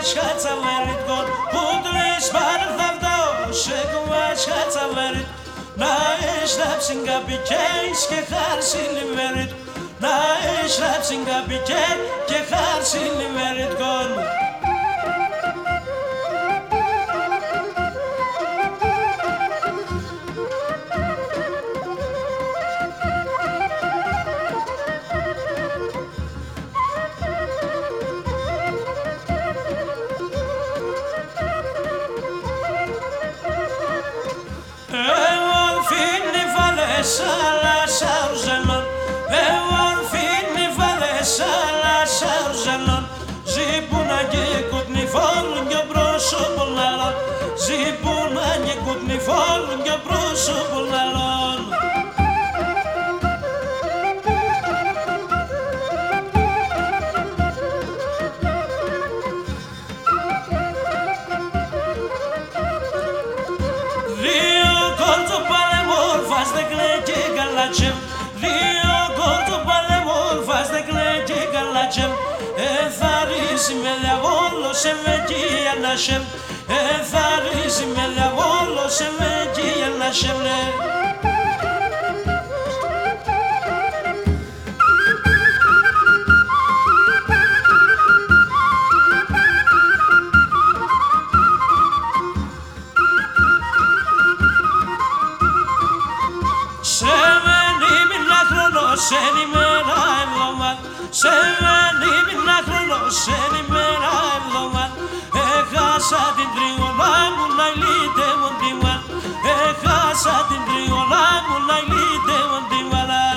ჩაცავერით გონ უდრის ბარდავდო შეგვა ჩაცავერით ნაეშრაფსინგა ბიჩეის και ხარსინი ვერით ნაეშრაფსინგა ბიჩე και ხარსინი ვერით გონ Sala sauzanon, eorfini vale sala sauzanon. Zipuna ge kutni folnge broso bolnalon, zipuna ge kutni folnge broso bolnalon. Rio corto palemor faz de Rio gordo palemor faz de glede galacem Etharis me lavolo se vegi anashem Etharis me lavolo se vegi anashem Σένι μέρα εβδομάν, σένι μήνα χρόνο, σένι μέρα εβδομάν. Έχασα την τριγωνά μου να ηλίτε μου τη μαν, έχασα την τριγωνά μου να ηλίτε μου τη μαλάν.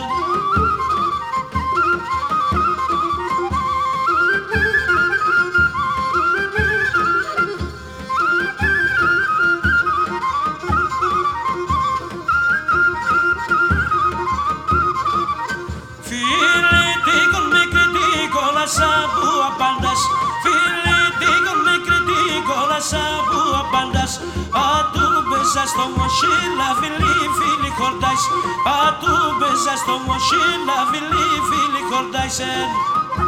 Sabu abandas, filitico me critico la sabu abandas. A tu besas to mochila, fili cordais. A tu besas to mochila, fili cordais.